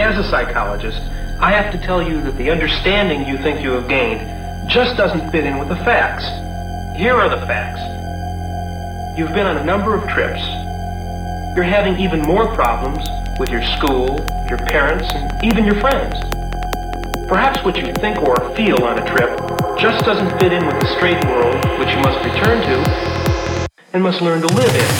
As a psychologist, I have to tell you that the understanding you think you have gained just doesn't fit in with the facts. Here are the facts. You've been on a number of trips. You're having even more problems with your school, your parents, and even your friends. Perhaps what you think or feel on a trip just doesn't fit in with the straight world which you must return to and must learn to live in.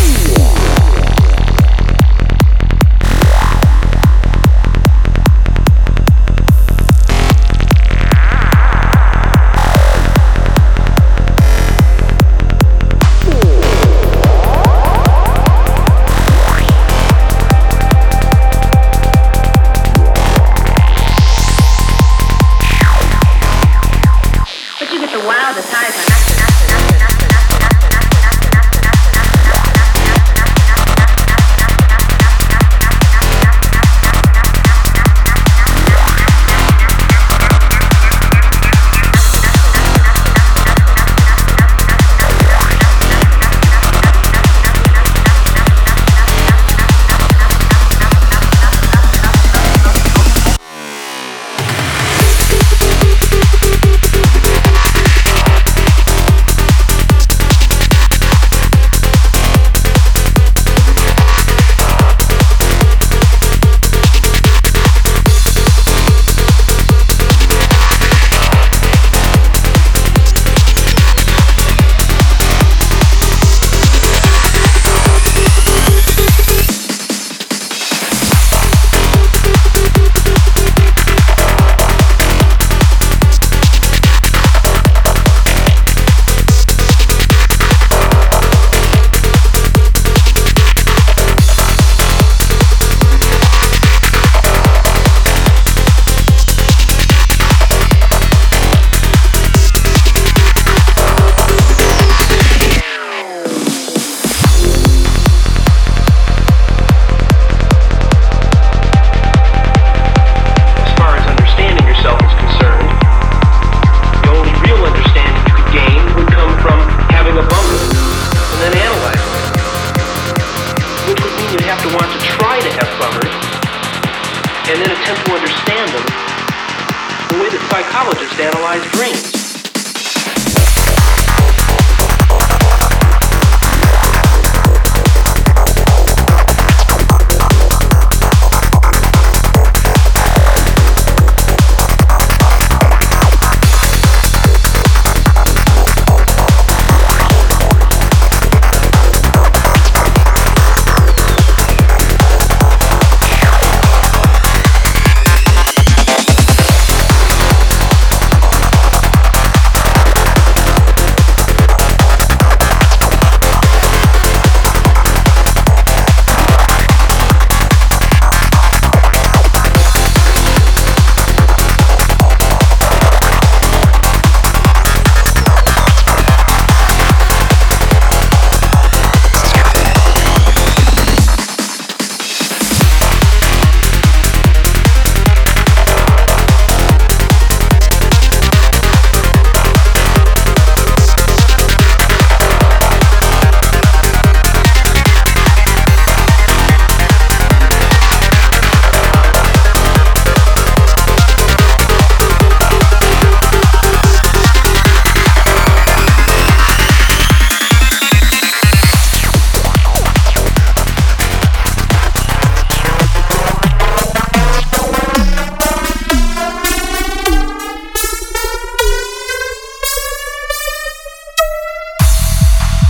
And then attempt to understand them the way that psychologists analyze dreams.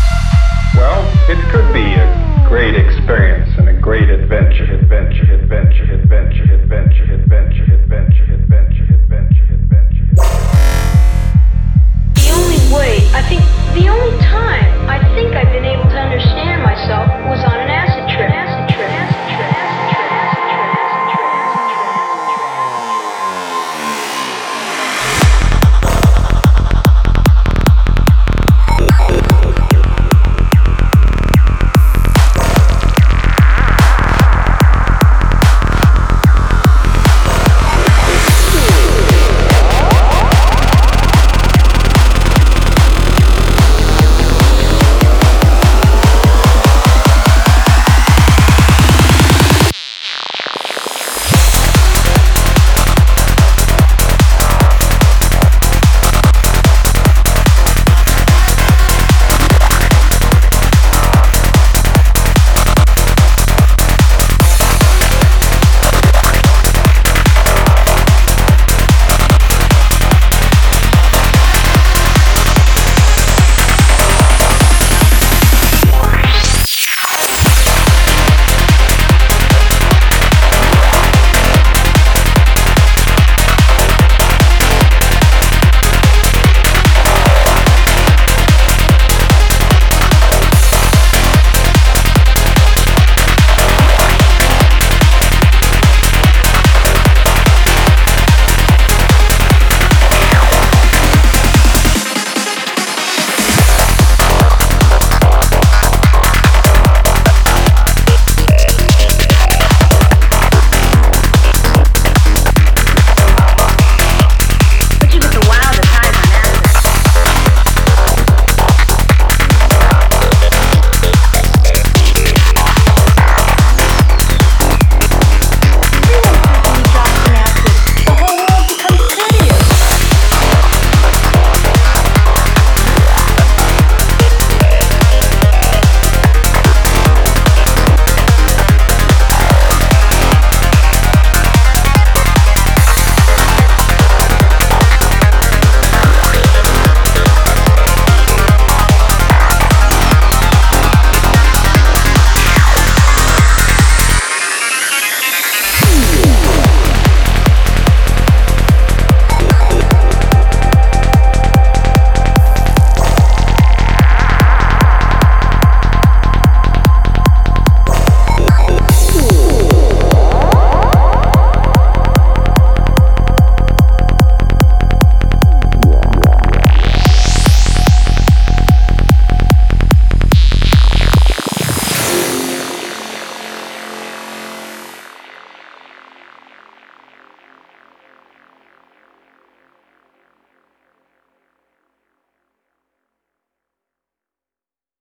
It could be a great experience and a great adventure.